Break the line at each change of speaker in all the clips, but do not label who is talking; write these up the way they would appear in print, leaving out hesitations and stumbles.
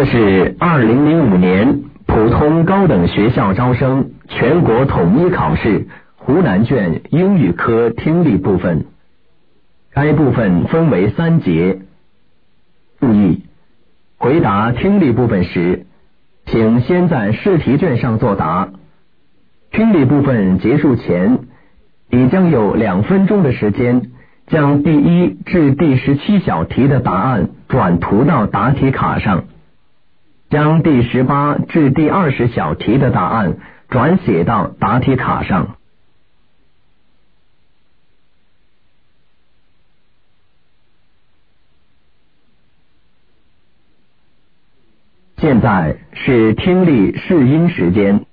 这是2005年普通高等学校招生全国统一考试湖南卷英语科听力部分。该部分分为3节。注意，回答听力部分时，请先在试题卷上作答。听力部分结束前，你将有2分钟的时间，将第1至第17小题的答案转涂到答题卡上，将第18至第20小题的答案转写到答题卡上。现在是听力试音时间。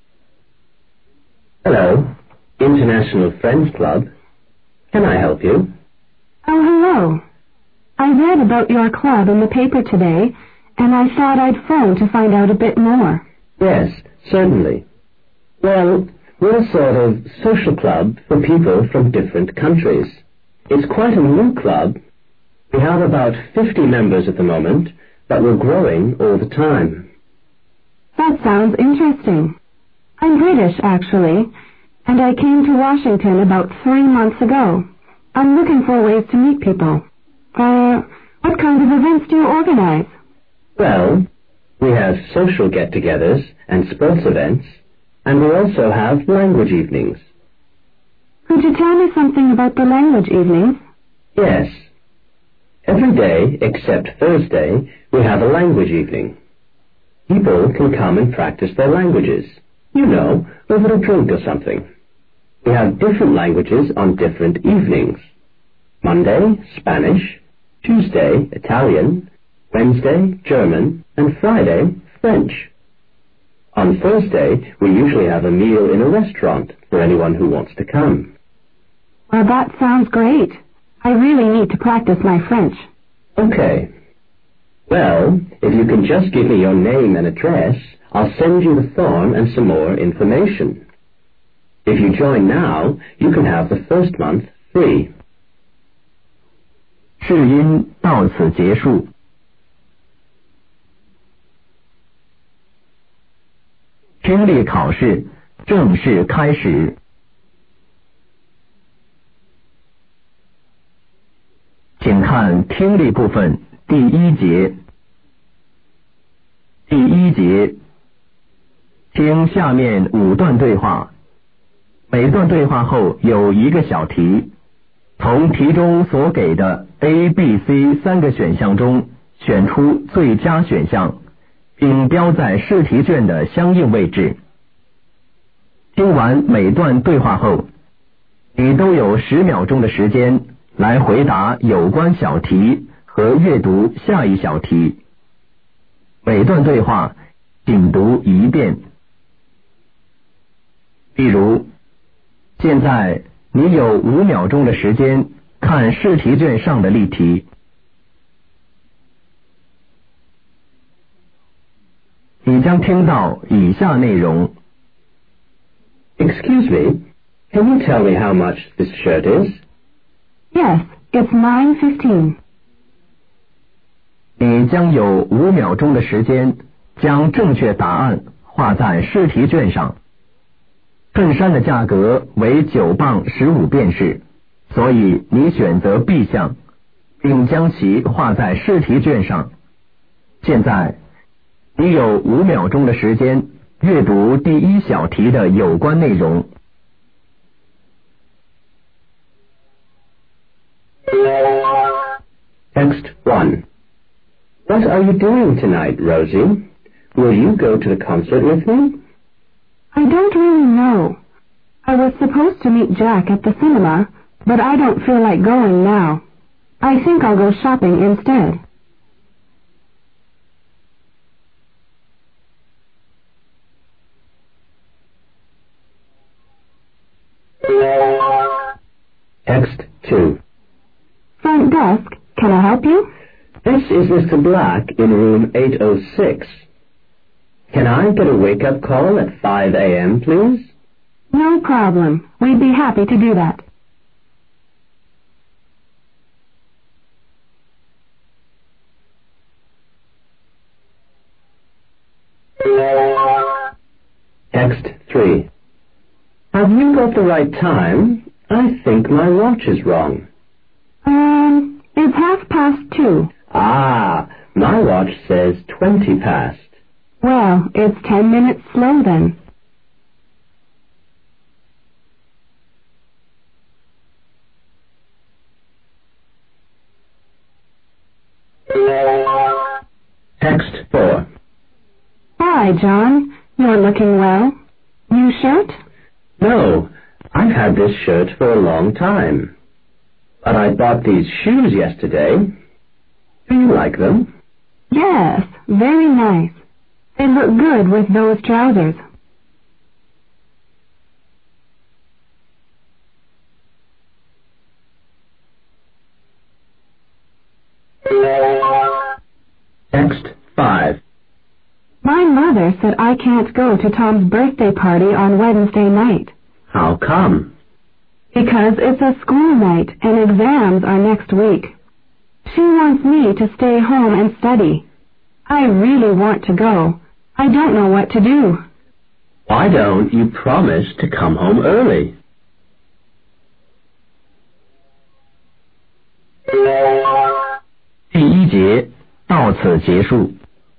Hello, International Friends Club. Can I help you?
Oh, hello. I read about your club in the paper today, and I thought I'd phone to find out a bit more.
Yes, certainly. Well, we're a sort of social club for people from different countries. It's quite a new club. We have about 50 members at the moment, but we're growing all the time.
That sounds interesting. I'm British, actually, and I came to Washington about 3 months ago. I'm looking for ways to meet people. What kind of events do you organize?
Well, we have social get-togethers and sports events, and we also have language evenings.
Could you tell me something about the language evenings?
Yes. Every day, except Thursday, we have a language evening. People can come and practice their languages, over a drink or something. We have different languages on different evenings. Monday, Spanish, Tuesday, Italian, Wednesday, German, and Friday, French. On Thursday, we usually have a meal in a restaurant for anyone who wants to come.
Well, that sounds great. I really need to practice my French.
Okay. Well, if you can just give me your name and address, I'll send you the form and some more information. If you join now, you can have the first month free.
试音到此结束。听力考试正式开始。请看听力部分第1节。第1节，听下面5段对话，每段对话后有1个小题，从题中所给的 A、B、C 3个选项中选出最佳选项，并标在试题卷的相应位置。听完每段对话后，你都有10秒钟的时间来回答有关小题和阅读下一小题。每段对话仅读1遍。例如，现在你有5秒钟的时间看试题卷上的例题。你将听到以下内容。
Excuse me, can you tell me how much this shirt is?
Yes, it's $9.15.
你将有5秒钟的时间将正确答案画在试题卷上。衬衫的价格为9磅15便士，所以你选择 B 项，并将其画在试题卷上。现在，你有5秒钟的时间阅读第1小题的有关内容。
Text 1. What are you doing tonight, Rosie? Will you go to the concert with me?
I don't really know. I was supposed to meet Jack at the cinema, but I don't feel like going now. I think I'll go shopping instead.
Text 2.
Front desk, can I help you?
This is Mr. Black in room 806. Can I get a wake-up call at 5 a.m., please?
No problem. We'd be happy to do that.
Have you got the right time? I think my watch is wrong.
It's 2:30.
Ah, my watch says 20 past.
Well, it's 10 minutes slow then.
Text 4.
Hi, John. You're looking well. New shirt?
No, I've had this shirt for a long time. But I bought these shoes yesterday. Do you like them?
Yes, very nice. They look good with those trousers.
Text 5.
My mother said I can't go to Tom's birthday party on Wednesday night.
How come?
Because it's a school night and exams are next week. She wants me to stay home and study. I really want to go. I don't know what to do.
Why don't you promise to come home early?
第一节到此结束。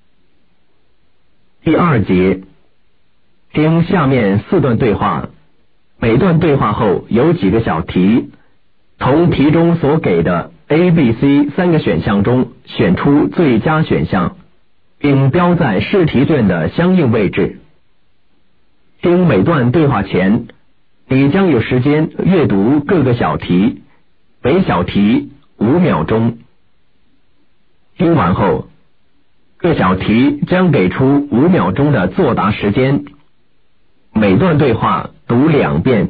第二节，听下面4段对话，每段对话后有几个小题，从题中所给的 A、B、C 3个选项中选出最佳选项，并标在试题卷的相应位置。听每段对话前，你将有时间阅读各个小题，每小题5秒钟。听完后，各小题将给出5秒钟的作答时间，每段对话读2遍。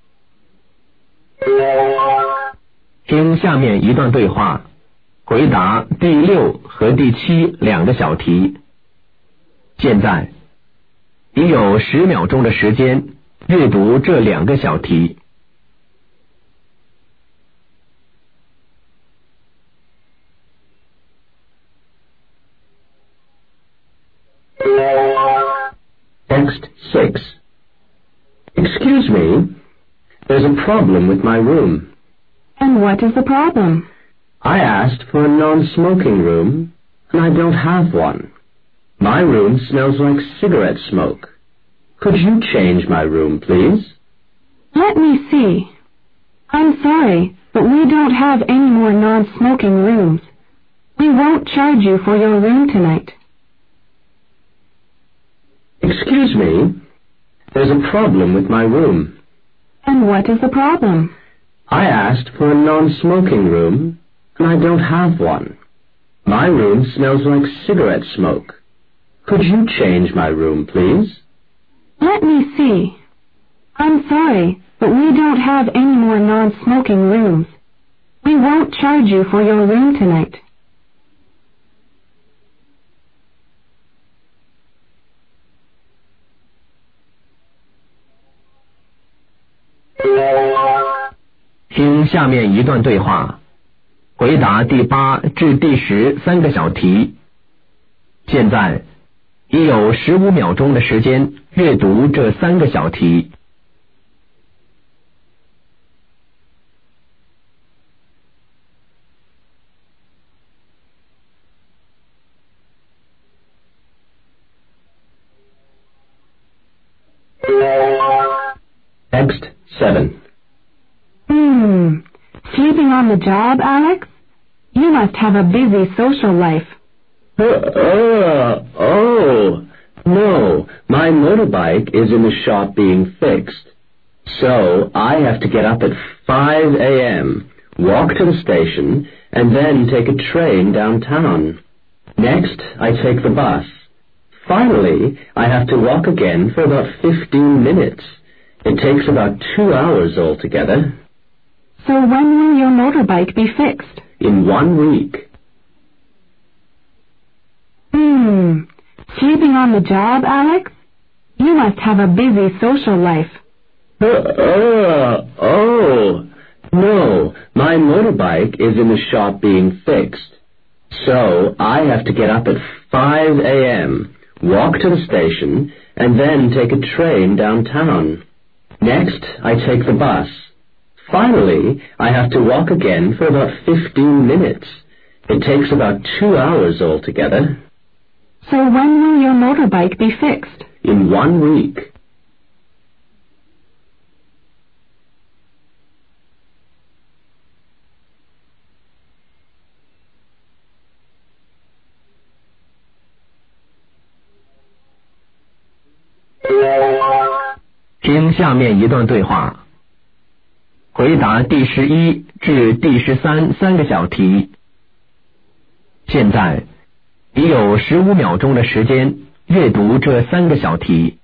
听下面一段对话，回答第6和第72个小题。现在，你有10秒钟的时间阅读这2个小题。
Text 6. Excuse me, there's a problem with my room.
And what is the problem?
I asked for a non-smoking room, and I don't have one. My room smells like cigarette smoke. Could you change my room, please?
Let me see. I'm sorry, but we don't have any more non-smoking rooms. We won't charge you for your room tonight.
Excuse me, there's a problem with my room.
And what is the problem?
I asked for a non-smoking room, and I don't have one. My room smells like cigarette smoke. Could you change my room, please?
Let me see. I'm sorry, but we don't have any more non-smoking rooms. We won't charge you for your room tonight.
听下面一段对话，回答第8至第10 3个小题。现在，你有15秒钟的时间阅读这3个小题。
Text 7.
Sleeping on the job, Alex? You must have a busy social life.
Oh, no, my motorbike is in the shop being fixed. So I have to get up at 5 a.m., walk to the station, and then take a train downtown. Next, I take the bus. Finally, I have to walk again for about 15 minutes. It takes about 2 hours altogether.
So when will your motorbike be fixed?
In 1 week.
Sleeping on the job, Alex? You must have a busy social life.
Oh, no, my motorbike is in the shop being fixed. So I have to get up at 5 a.m., walk to the station, and then take a train downtown. Next, I take the bus. Finally, I have to walk again for about 15 minutes. It takes about 2 hours altogether.
So when will your motorbike be fixed?
In 1 week.
"听下面一段对话，回答第11至第13 3个小题。现在，你有15秒钟的时间阅读这3个小题。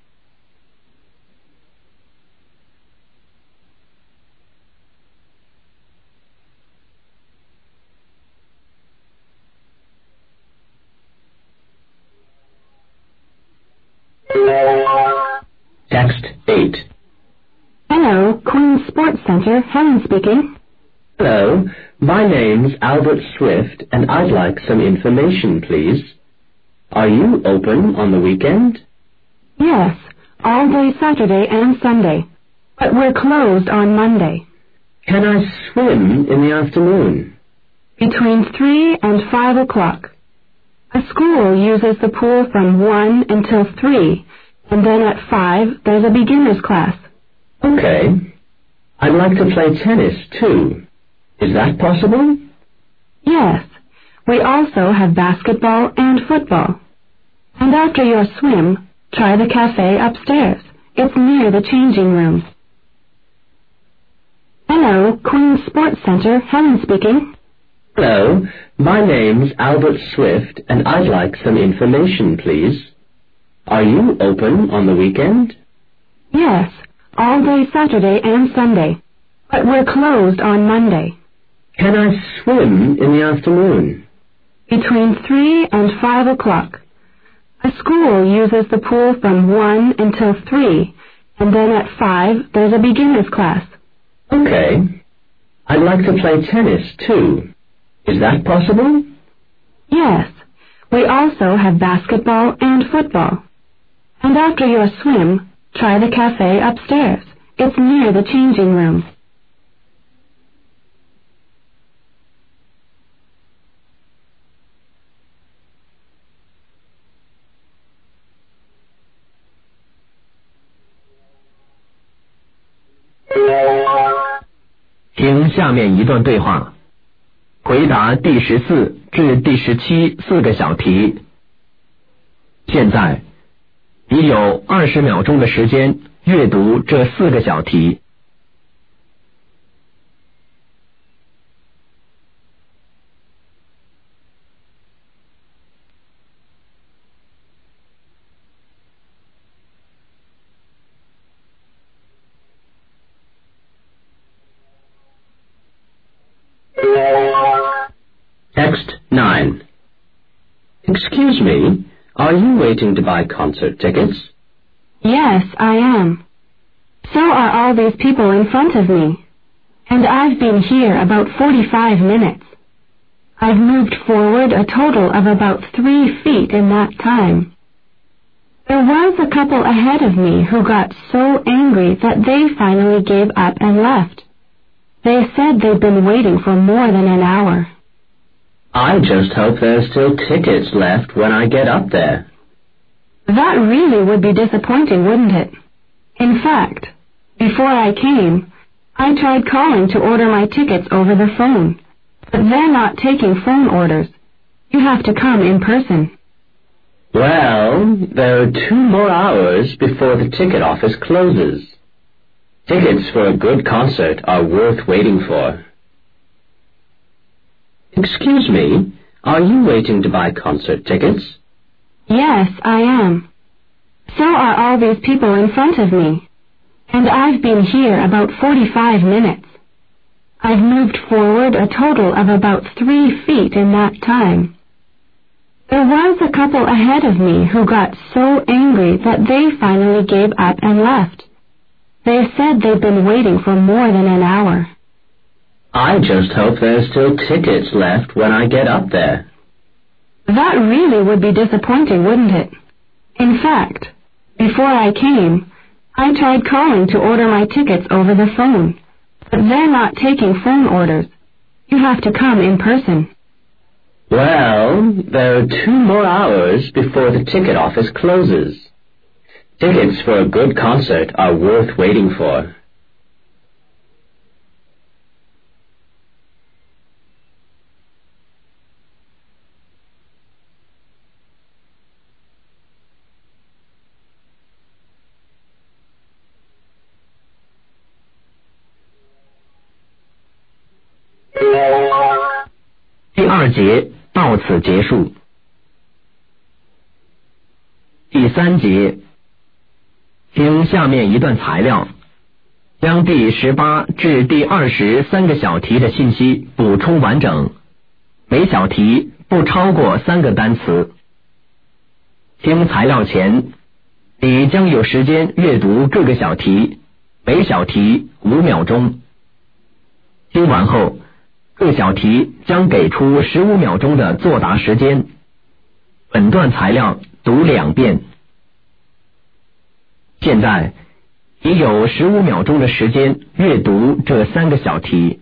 Text 8.
Hello, Queen's Sports Center, Helen speaking.
Hello, my name's Albert Swift, and I'd like some information, please. Are you open on the weekend?
Yes, all day Saturday and Sunday, but we're closed on Monday.
Can I swim in the afternoon?
Between 3 and 5 o'clock. A school uses the pool from 1 until 3, and then at 5 there's a beginner's class.
Okay. I'd like to play tennis, too. Is that possible?
Yes, we also have basketball and football. And after your swim, try the cafe upstairs. It's near the changing rooms. Hello, Queen's Sports Center, Helen speaking.
Hello, my name's Albert Swift, and I'd like some information, please. Are you open on the weekend?
Yes, all day Saturday and Sunday, but we're closed on Monday.
Can I swim in the afternoon?
Between 3 and 5 o'clock. A school uses the pool from 1 until 3, and then at 5 there's a beginner's class.
Okay. I'd like to play tennis, too. Is that possible?
Yes, we also have basketball and football. And after your swim, try the cafe upstairs. It's near the changing rooms.
听下面一段对话，回答第14至第17 4个小题。现在，你有20秒钟的时间阅读这4个小题。
Text 9. Excuse me, are you waiting to buy concert tickets?
Yes, I am. So are all these people in front of me. And I've been here about 45 minutes. I've moved forward a total of about 3 feet in that time. There was a couple ahead of me who got so angry that they finally gave up and left. They said they'd been waiting for more than an hour.
I just hope there's still tickets left when I get up there.
That really would be disappointing, wouldn't it? In fact, before I came, I tried calling to order my tickets over the phone, but they're not taking phone orders. You have to come in person.
Well, there are 2 more hours before the ticket office closes. Tickets for a good concert are worth waiting for. Excuse me, are you waiting to buy concert tickets?
Yes, I am. So are all these people in front of me. And I've been here about 45 minutes. I've moved forward a total of about 3 feet in that time. There was a couple ahead of me who got so angry that they finally gave up and left. They said they'd been waiting for more than an hour.
I just hope there's still tickets left when I get up there.
That really would be disappointing, wouldn't it? In fact, before I came, I tried calling to order my tickets over the phone, but they're not taking phone orders. You have to come in person.
Well, there are 2 more hours before the ticket office closes. Tickets for a good concert are worth waiting for.
第2节到此结束。第3节，听下面一段材料，将第18至第23个小题的信息补充完整，每小题不超过3个单词。听材料前，你将有时间阅读各个小题，每小题5秒钟。听完后，各小题将给出15秒钟的作答时间。本段材料读2遍。现在你有15秒钟的时间阅读这3个小题。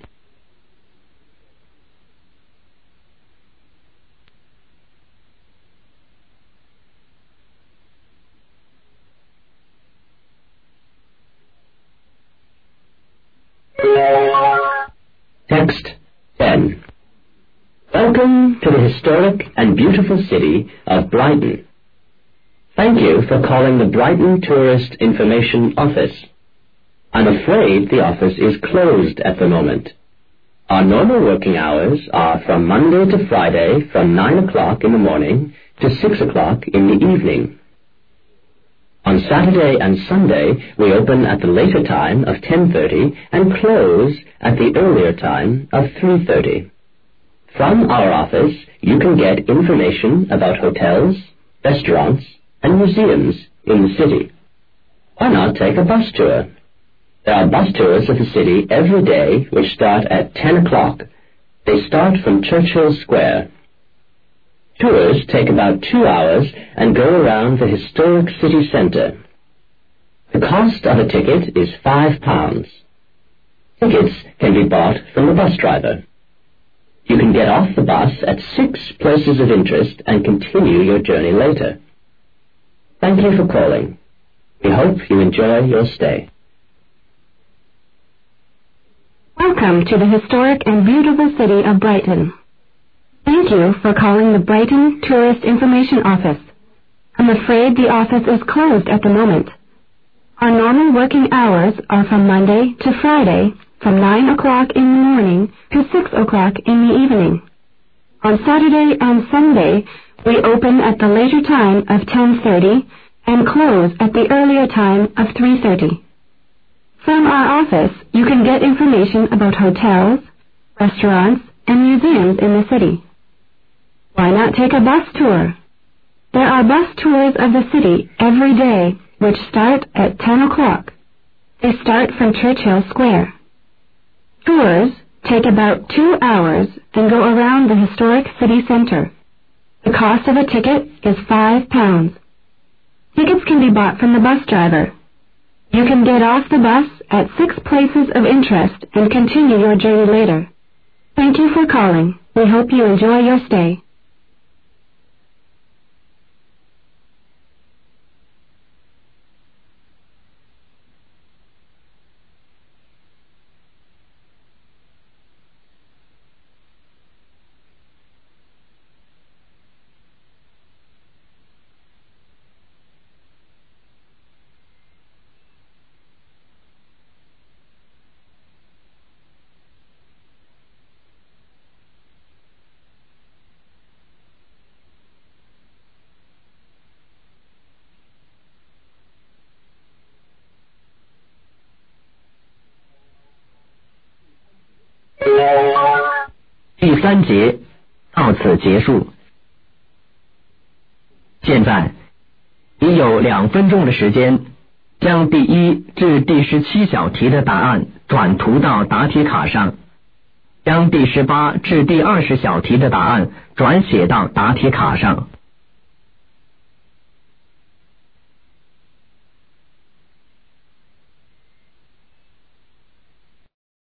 Text 10. Welcome to the historic and beautiful city of Brighton. Thank you for calling the Brighton Tourist Information Office. I'm afraid the office is closed at the moment. Our normal working hours are from Monday to Friday from 9 o'clock in the morning to 6 o'clock in the evening. On Saturday and Sunday, we open at the later time of 10:30 and close at the earlier time of 3:30. From our office, you can get information about hotels, restaurants, and museums in the city. Why not take a bus tour? There are bus tours of the city every day which start at 10 o'clock. They start from Churchill Square. Tours take about 2 hours and go around the historic city centre. The cost of a ticket is £5. Tickets can be bought from the bus driver. You can get off the bus at 6 places of interest and continue your journey later. Thank you for calling. We hope you enjoy your stay.
Welcome to the historic and beautiful city of Brighton. Thank you for calling the Brighton Tourist Information Office. I'm afraid the office is closed at the moment. Our normal working hours are from Monday to Friday, from 9 o'clock in the morning to 6 o'clock in the evening. On Saturday and Sunday, we open at the later time of 10:30 and close at the earlier time of 3:30. From our office, you can get information about hotels, restaurants, and museums in the city. Why not take a bus tour? There are bus tours of the city every day, which start at 10 o'clock. They start from Churchill Square. Tours take about 2 hours and go around the historic city center. The cost of a ticket is £5. Tickets can be bought from the bus driver. You can get off the bus at 6 places of interest and continue your journey later. Thank you for calling. We hope you enjoy your stay.
第3节到此结束。现在你有2分钟的时间，将第1至第17小题的答案转涂到答题卡上，将第18至第20小题的答案转写到答题卡上。